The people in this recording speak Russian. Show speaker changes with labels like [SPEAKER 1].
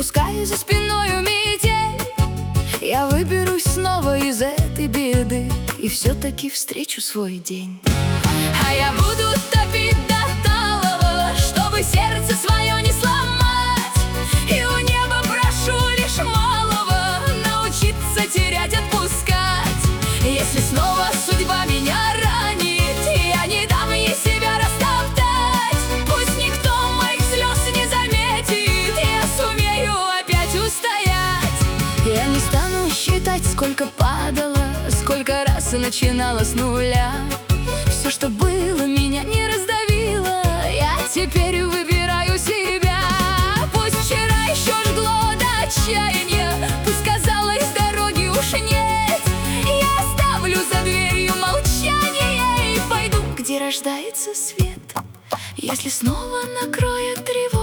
[SPEAKER 1] пускай за спиною метель, я выберусь снова из этой беды и все-таки встречу свой день. А я буду топить до талого, чтобы сердце свое не сломать. И у неба прошу лишь малого научиться терять, отпускать. Если снова судьба меня ранит, я не дам ей себя растоптать. Пусть никто моих слез не заметит, я сумею опять устоять. Я не стану считать, сколько падало, сколько раз начинала с нуля. Все, что было, меня не раздавило, я теперь выбираю себя. Пусть вчера еще жгло до отчаяния, пусть казалось, дороги уж нет, я оставлю за дверью молчание и пойду, где рождается свет. Если снова накроет тревога,